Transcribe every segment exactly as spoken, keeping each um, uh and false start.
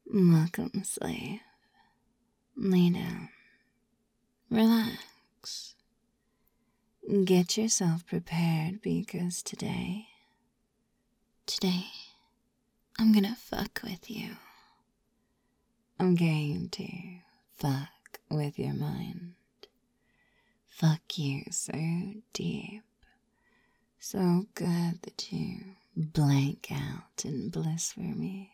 Welcome, slave. Lay down. Relax. Get yourself prepared because today, today, I'm gonna fuck with you. I'm going to fuck with your mind. Fuck you so deep, so good that you blank out in bliss for me.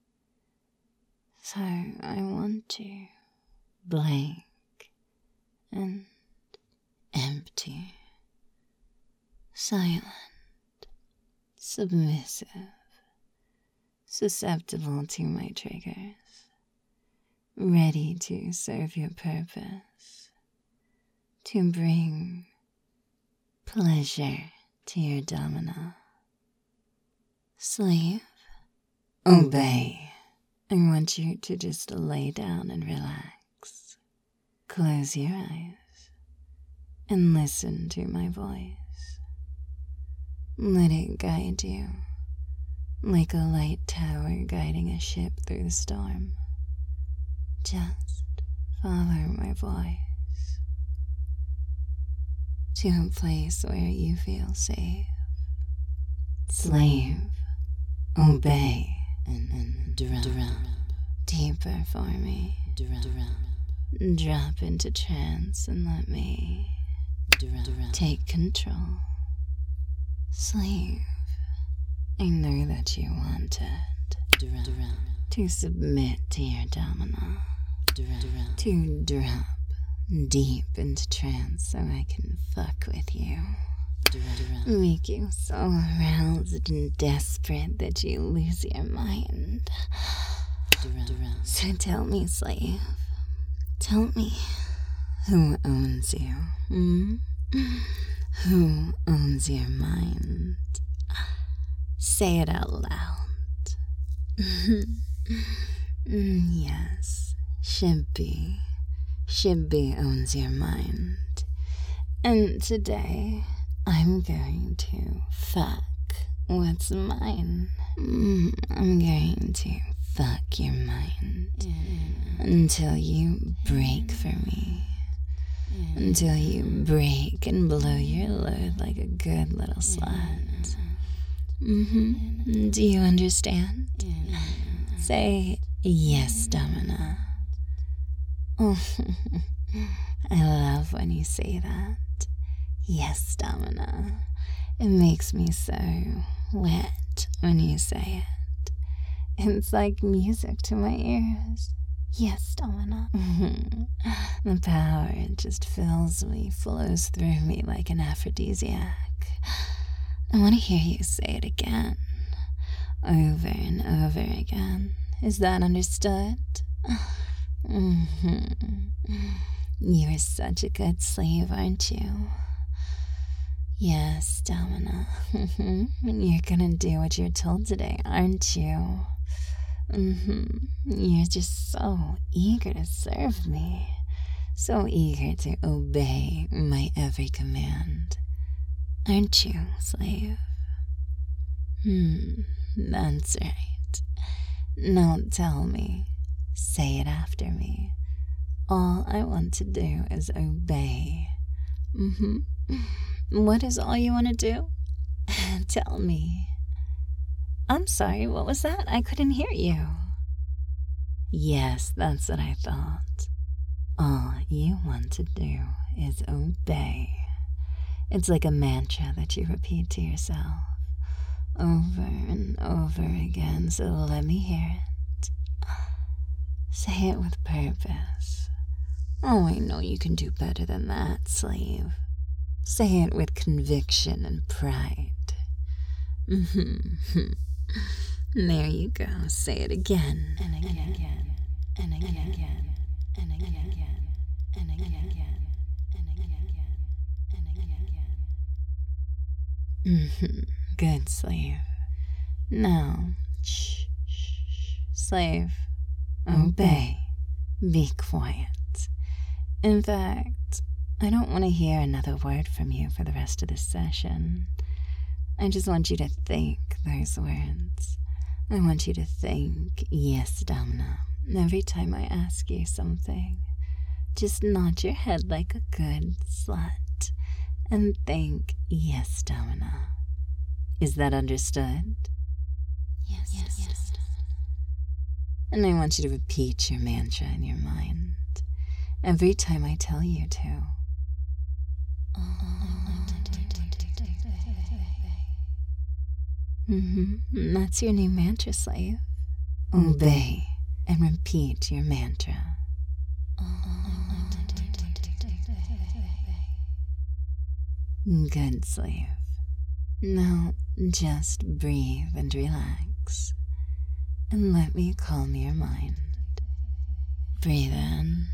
So I want to blank and empty, silent, submissive, susceptible to my triggers, ready to serve your purpose, to bring pleasure to your domina. Slave, obey. I want you to just lay down and relax. Close your eyes and listen to my voice. Let it guide you like a light tower guiding a ship through the storm. Just follow my voice to a place where you feel safe. Slave, obey. And, and drop, drop deeper for me. Drop, drop, drop into trance and let me drop, drop. Take control. Slave, I know that you wanted drop, drop. To submit to your domina. Drop, drop. To drop deep into trance so I can fuck with you. Make you so aroused and desperate that you lose your mind. So tell me, slave, tell me, who owns you? Hmm? Who owns your mind? Say it out loud. Yes, Shibby. Shibby owns your mind. And today, I'm going to fuck what's mine. Mm, I'm going to fuck your mind yeah. Until you break for me. Yeah. Until you break and blow your load like a good little slut. Mm-hmm. Do you understand? Yeah. Say yes, Domina. Oh, I love when you say that. Yes, Domina. It makes me so wet when you say it. It's like music to my ears. Yes, Domina. The power, it just fills me, flows through me like an aphrodisiac. I want to hear you say it again. Over and over again. Is that understood? Mm-hmm. You're such a good slave, aren't you? Yes, Domina. You're gonna do what you're told today, aren't you? Mm-hmm. You're just so eager to serve me. So eager to obey my every command. Aren't you, slave? Hmm, that's right. Now tell me. Say it after me. All I want to do is obey. Mm-hmm. What is all you want to do? Tell me. I'm sorry, what was that? I couldn't hear you. Yes, that's what I thought. All you want to do is obey. It's like a mantra that you repeat to yourself over and over again, so let me hear it. Say it with purpose. Oh, I know you can do better than that, slave. Say it with conviction and pride. Mm-hmm. There you go. Say it again and again and again and again and again and again and again and again and again and again. Mm-hmm. Good, slave. Now, shh, shh, shh. Slave, obey. Be quiet. In fact, I don't want to hear another word from you for the rest of this session. I just want you to think those words. I want you to think, yes, Domina, every time I ask you something. Just nod your head like a good slut and think, yes, Domina. Is that understood? Yes, yes, yes. And I want you to repeat your mantra in your mind every time I tell you to. Mm-hmm. That's your new mantra, slave. Obey and repeat your mantra. Good, slave. Now just breathe and relax, and let me calm your mind. Breathe in,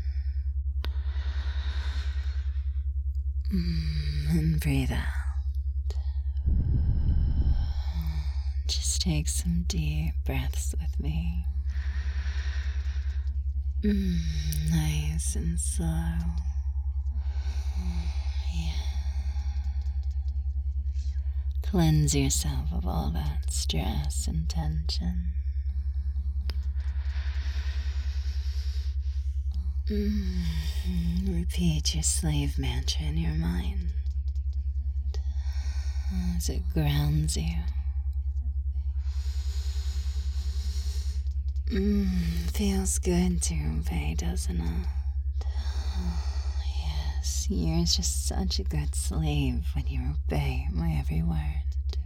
and breathe out. Just take some deep breaths with me. Mm, nice and slow. Yeah. Cleanse yourself of all that stress and tension. Mm, repeat your slave mantra in your mind as it grounds you. Mm, feels good to obey, doesn't it? Yes, you're just such a good slave when you obey my every word.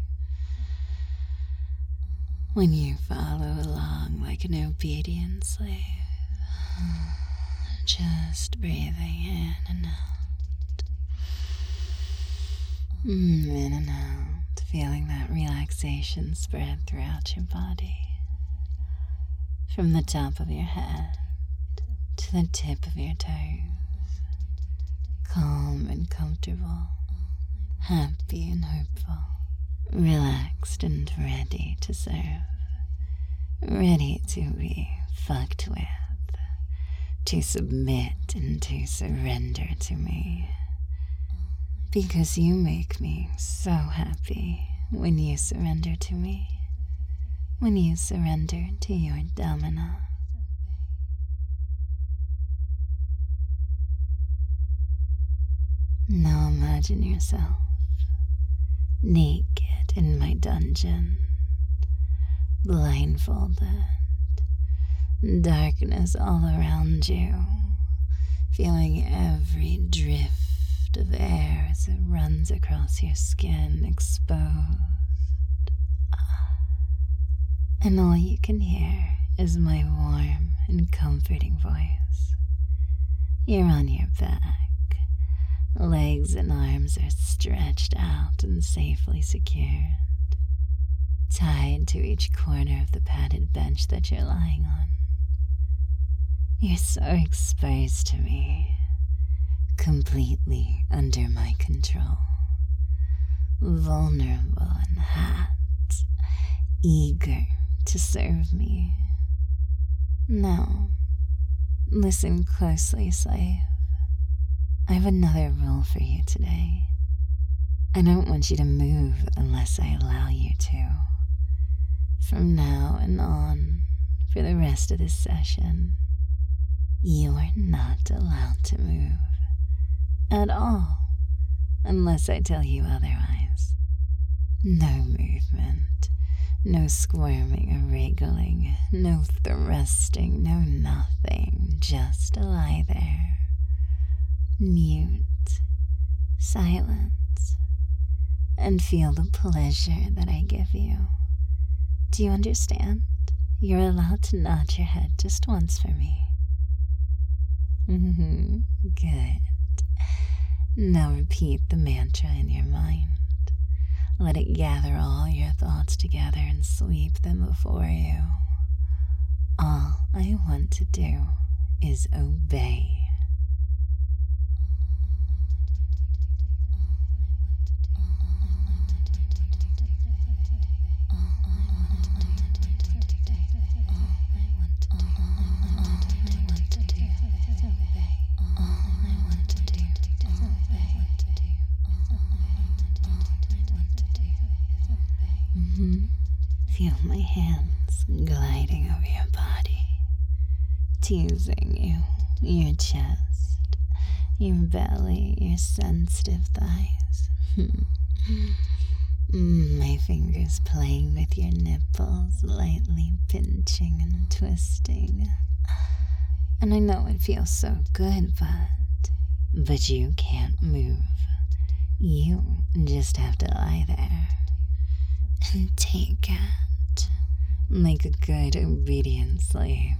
When you follow along like an obedient slave, just breathing in and out. Mm, in and out, feeling that relaxation spread throughout your body. From the top of your head to the tip of your toes, calm and comfortable, happy and hopeful, relaxed and ready to serve, ready to be fucked with, to submit and to surrender to me, because you make me so happy when you surrender to me. When you surrender to your Domina. Now imagine yourself naked in my dungeon, blindfolded, darkness all around you, feeling every drift of air as it runs across your skin, exposed. And all you can hear is my warm and comforting voice. You're on your back. Legs and arms are stretched out and safely secured, tied to each corner of the padded bench that you're lying on. You're so exposed to me, completely under my control, vulnerable and hot, eager to serve me. Now, listen closely, slave. I have another rule for you today. I don't want you to move unless I allow you to. From now and on, for the rest of this session, you are not allowed to move at all, unless I tell you otherwise. No movement. No squirming or wriggling, no thrusting, no nothing, just lie there, mute, silent, and feel the pleasure that I give you. Do you understand? You're allowed to nod your head just once for me. Mm-hmm. Good. Now repeat the mantra in your mind. Let it gather all your thoughts together and sweep them before you. All I want to do is obey. Feel my hands gliding over your body, teasing you, your chest, your belly, your sensitive thighs. My fingers playing with your nipples, lightly pinching and twisting. And I know it feels so good, but, but you can't move. You just have to lie there and take it like a good obedient slave.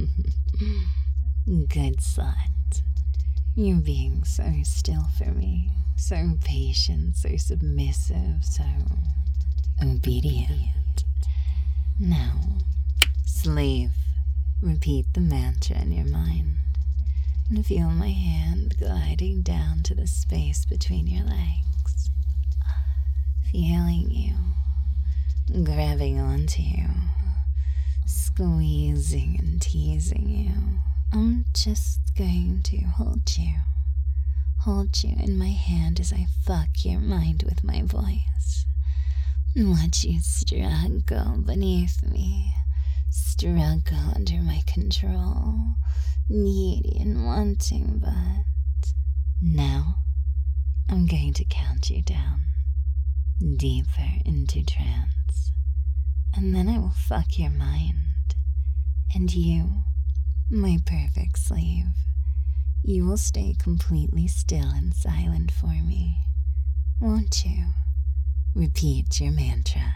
Good slut. You're being so still for me, so patient, so submissive, so obedient. Now, slave, repeat the mantra in your mind and feel my hand gliding down to the space between your legs, feeling you, grabbing onto you, squeezing and teasing you. I'm just going to hold you, hold you in my hand as I fuck your mind with my voice. Watch you struggle beneath me, struggle under my control, needy and wanting, but now I'm going to count you down, deeper into trance, and then I will fuck your mind, and you, my perfect slave, you will stay completely still and silent for me, won't you? Repeat your mantra.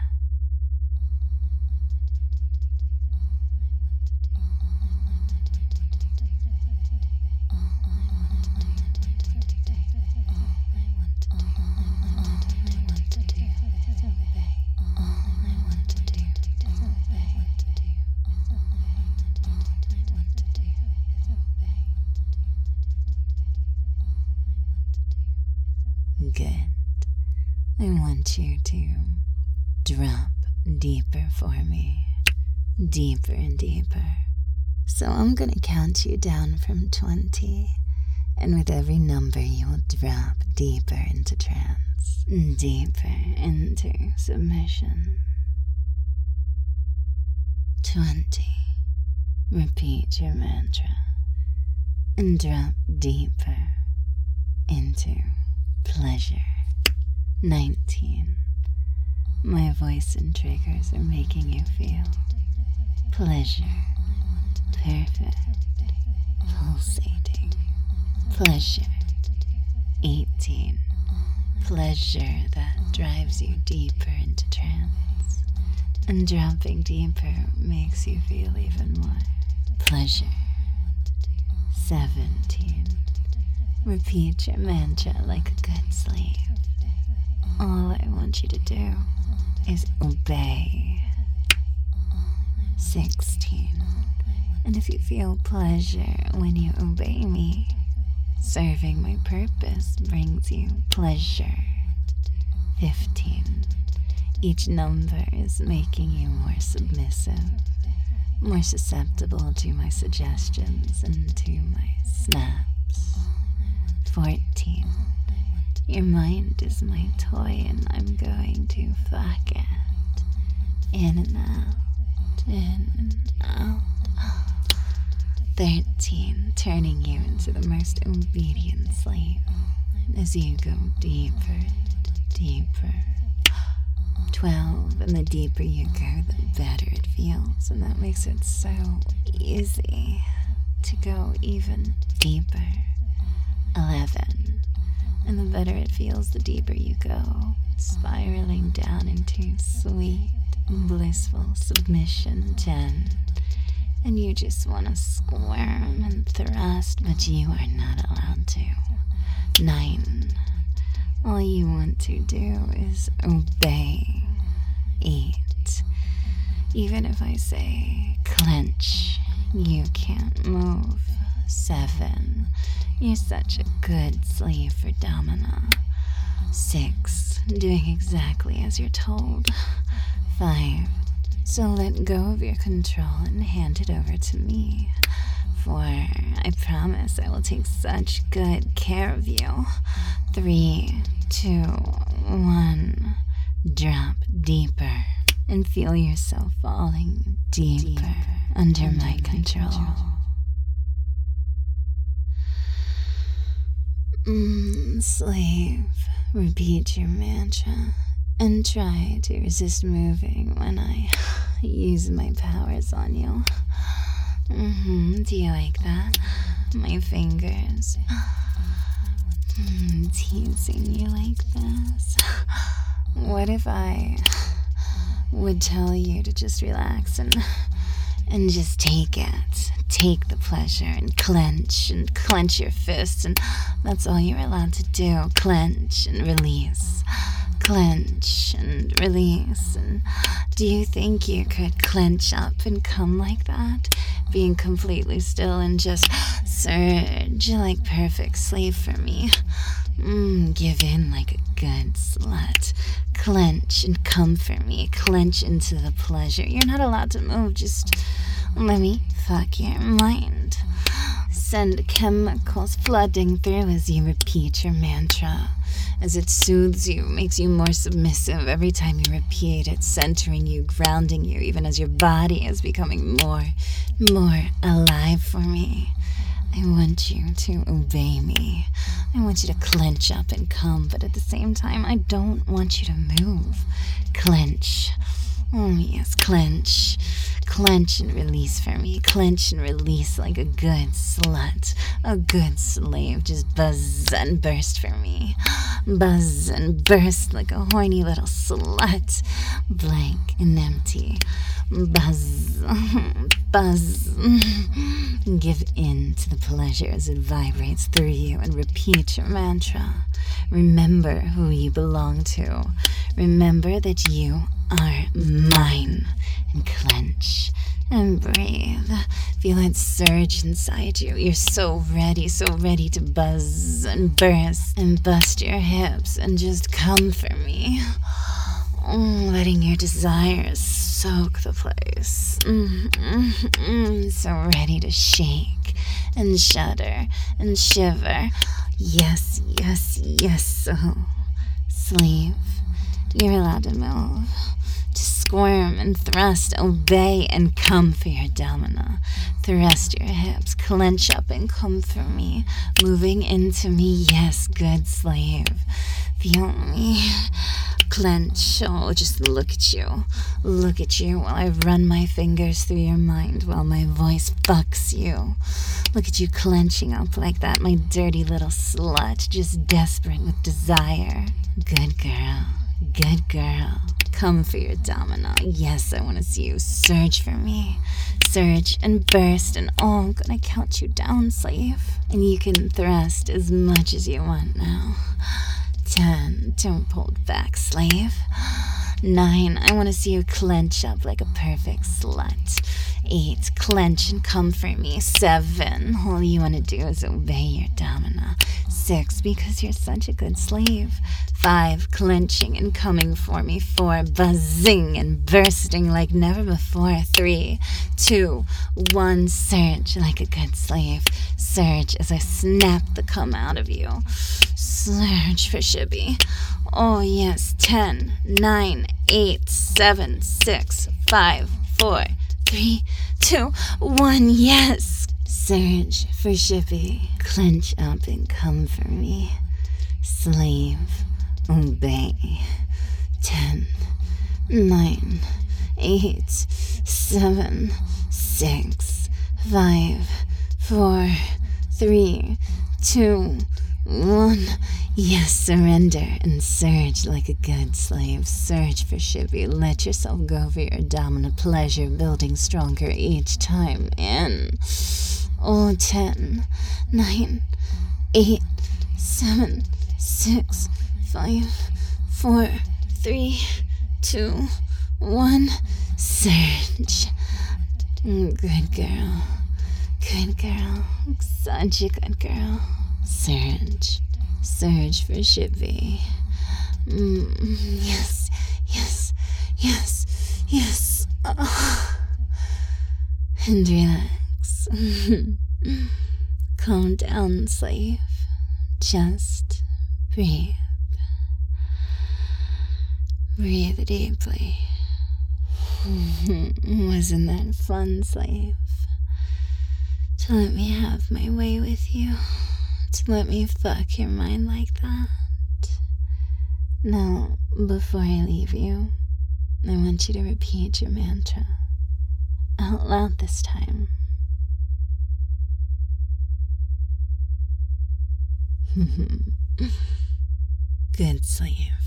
Good. I want you to drop deeper for me, deeper and deeper. So I'm gonna count you down from twenty, and with every number you will drop deeper into trance, deeper into submission. Twenty. Repeat your mantra and drop deeper into pleasure. Nineteen. My voice and triggers are making you feel pleasure. Perfect. Pulsating. Pleasure. Eighteen. Pleasure that drives you deeper into trance. And dropping deeper makes you feel even more pleasure. Seventeen. Repeat your mantra like a good slave. All I want you to do is obey. Sixteen. And if you feel pleasure when you obey me, serving my purpose brings you pleasure. Fifteen. Each number is making you more submissive, more susceptible to my suggestions and to my snaps. Fourteen. Your mind is my toy and I'm going to fuck it. In and out, in and out. Thirteen. Turning you into the most obedient slave as you go deeper and deeper. Twelve. And the deeper you go, the better it feels, and that makes it so easy to go even deeper. Eleven. And the better it feels, the deeper you go, spiraling down into sweet, blissful submission. Ten. And you just want to squirm and thrust, but you are not allowed to. Nine. All you want to do is obey. Eight. Even if I say clench, you can't move. Seven. You're such a good slave for Domina. Six. Doing exactly as you're told. Five. So let go of your control and hand it over to me. For I promise I will take such good care of you. Three, two, one. Drop deeper. and feel yourself falling deeper, deeper under, under my control. control. Mm, slave, repeat your mantra and try to resist moving when I use my powers on you. Mm-hmm. Do you like that? My fingers mm, teasing you like this. What if I would tell you to just relax and and just take it, take the pleasure and clench and clench your fists, and that's all you're allowed to do. Clench and release, clench and release. And do you think you could clench up and come like that, being completely still and just surge like perfect slave for me? Mm, give in like a good slut. Clench and come for me. Clench into the pleasure. You're not allowed to move. Just let me fuck your mind. Send chemicals flooding through as you repeat your mantra. As it soothes you, makes you more submissive every time you repeat it, centering you, grounding you, even as your body is becoming more, more alive for me. I want you to obey me. I want you to clench up and come, but at the same time, I don't want you to move. Clench. Oh, yes, clench. Clench and release for me. Clench and release like a good slut. A good slave. Just buzz and burst for me. Buzz and burst like a horny little slut. Blank and empty. Buzz. Buzz. Give in to the pleasure as it vibrates through you and repeat your mantra. Remember who you belong to. Remember that you are mine. And clench and breathe. Feel it surge inside you. You're so ready, so ready to buzz and burst and bust your hips and just come for me. Mm, letting your desires soak the place. Mm, mm, mm, so ready to shake and shudder and shiver. Yes, yes, yes. So, slave, you're allowed to move. To squirm and thrust, obey and come for your domina. Thrust your hips, clench up and come for me. Moving into me, yes, good slave. Feel me. Clench. Oh, just look at you. Look at you while I run my fingers through your mind while my voice fucks you. Look at you clenching up like that, my dirty little slut, just desperate with desire. Good girl. Good girl. Come for your domino. Yes, I want to see you surge for me. Surge and burst, and oh, I'm gonna count you down, slave. And you can thrust as much as you want now. Ten, don't hold back, slave. Nine, I want to see you clench up like a perfect slut. Eight, clench and come for me. Seven, all you want to do is obey your domina. Six, because you're such a good slave. Five, clenching and coming for me. Four, buzzing and bursting like never before. Three, two, one, surge like a good slave. Surge as I snap the cum out of you. Surge for Shibby. Oh yes, ten, nine, eight, seven, six, five, four, three, two, one, yes. Surge for Shibby. Clench up and come for me. Slave, obey. Ten, nine, eight, seven, six, five, four, three, two, one. Yes, surrender and surge like a good slave. Surge for Shibby. Let yourself go for your dominant pleasure, building stronger each time. In. Oh, ten, nine, eight, seven, six, five, four, three, two, one. Surge. Good girl. Good girl. Such a good girl. Surge. Surge for Shibby. Mm, yes, yes, yes, yes. Oh. And relax. Calm down, slave. Just breathe. Breathe deeply. Wasn't that fun, slave? To let me have my way with you. To let me fuck your mind like that. Now, before I leave you, I want you to repeat your mantra. Out loud this time. Good, slave.